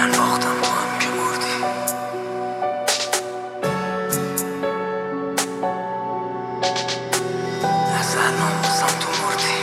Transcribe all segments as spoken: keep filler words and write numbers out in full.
من باختم تو هم که بردی. از الان بازم تو مردی.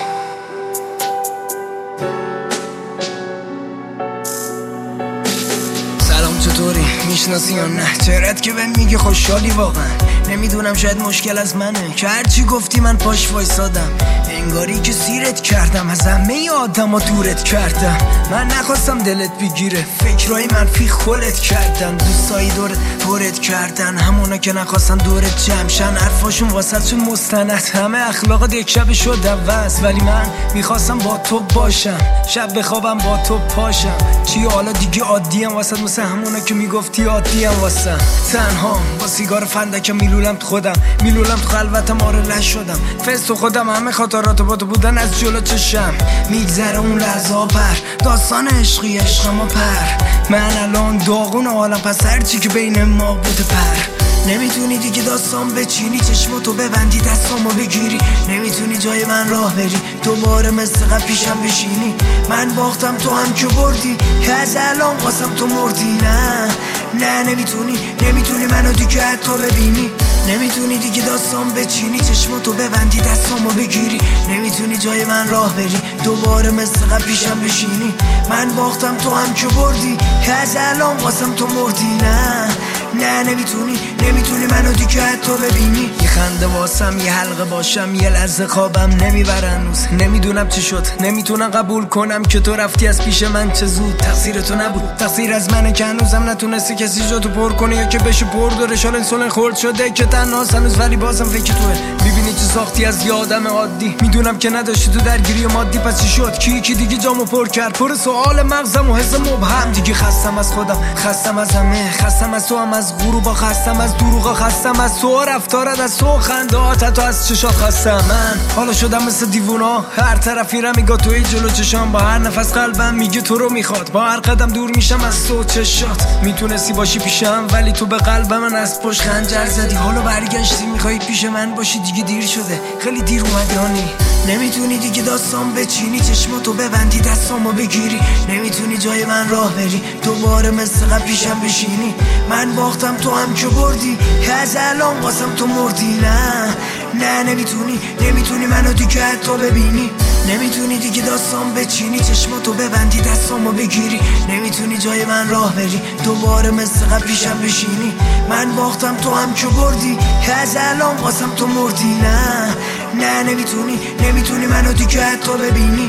سلام چطوری؟ میشناسی یا نه؟ چهرت که بهم میگه خوشحالی واقعا. نمیدونم شاید مشکل از منه که هرچی گفتی من پاش وایسادم. انگاری که سیرت کردم، از همه آدم ها دورت کردم. من نخواستم دلت بگیره، فکرهای منفی خولت کردن. دوستایی دورت پرت کردن، همونا که نخواستن دورت جمشن. حرفاشون واسه چون مستند، همه اخلاقات یک شب شد عوض. ولی من میخواستم با تو باشم، شب بخوابم با تو پاشم. چی حالا دیگه عادیم واسه، مثل همونا که میگفتی عادیم واسه. تنها با سیگار فندکم میلولم تو خودم، میلولم تو خلوتم، آره نشدم فز تو خودم. همه خاطرات با تو بودن از جلو چشم میگذره اون لحظه پر. داستان عشقی عشق ما پر. من الان داغون حالم، پس هرچی که بین ما بوده پر. نمیتونی دیگه داستان بچینی، چشماتو ببندی دستامو بگیری. نمیتونی جای من راه بری، دوباره مثل قبل پیشم بشینی. من باختم تو هم که بردی، که از الان قاسم تو مردی. نه نه نمیتونی، نمیتونی منو دیگه حتی ببینی. نمیتونی دیگه داستان بچینی، چشماتو ببندی دستامو بگیری. نمیتونی جای من راه بری، دوباره مثل قبل پیشم بشینی. من باختم تو هم که بردی، که از الان قاسم تو مردی. نه نه نمیتونی، نمیتونی منو دیگه حتی ببینی. یه خنده واسم، یه حلقه باشم، یه لحظه خوابم نمیبرن هنوز. نمیدونم چی شد، نمیتونم قبول کنم که تو رفتی از پیش من. چه زود تقصیر تو نبود، تقصیر از منه که هنوزم نتونستی کسی جا تو پر کنه، یا که بشه پر داره شال انسولین خورد شده که تنهاست هنوز. ولی بازم فکر توه، میبینی چه ساختی از یه آدم عادی. میدونم که نداشتی تو درگیری مادی، پس چی شد؟ کی کی دیگه جامو پر کرد؟ پر سوال مغزم و حس مبهم. دیگه خستم از خودم، خستم از همه، خستم از تو هم، از غروبا خستم، از دروغا خستم، از تو رفتارت، از تو خندهات، حتی از چشات خستم. من حالا شدم مثل دیوونا، هر طرفی را میگه توی جلو چشام. با هر نفس قلبم میگه تو رو میخواد، با هر قدم دور میشم از تو چشات. میتونستی باشی پیشم، ولی تو به قلب من از پشت خنجر زدی. حالا برگشتی میخوای پیش من باشی، دیگه دیر شده، خیلی دیر اومدی هانی. نمیتونی دیگه داستان بچینی، چشماتو ببندی دستامو بگیری. نمیتونی جای من راه بری، دوباره مثل قبل پیشم بشینی. من باختم تو هم که بردی، که از الان قاسم تو مردی. نه نه نمیتونی، نمیتونی منو دیگه حتی ببینی. نمیتونی دیگه داستان بچینی، چشماتو ببندی دستامو بگیری. نمیتونی جای من راه بری، دوباره مثل قبل پیشم بشینی. من باختم تو هم که بردی، که از الان قاسم تو مردی. نه نه نمیتونی، نمیتونی منو دیگه حتی ببینی.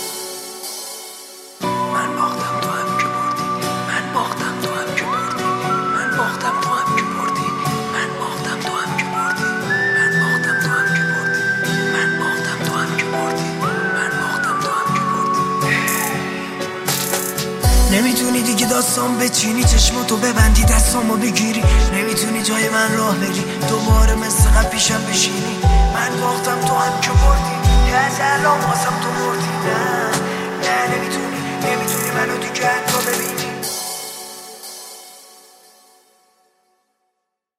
من باختم تو هم که بردی، من باختم تو هم که بردی، من باختم تو هم که بردی، من باختم تو هم که بردی، من باختم تو هم که بردی، من باختم تو هم که بردی، من باختم تو هم که بردی. نمیتونی دیگه داستان بچینی، چشماتو ببندی دستامو بگیری. نمیتونی جای من راه بری، دوباره مثل قبل پیشم بشینی. من باختم تو هم که بردی، که از الان واسم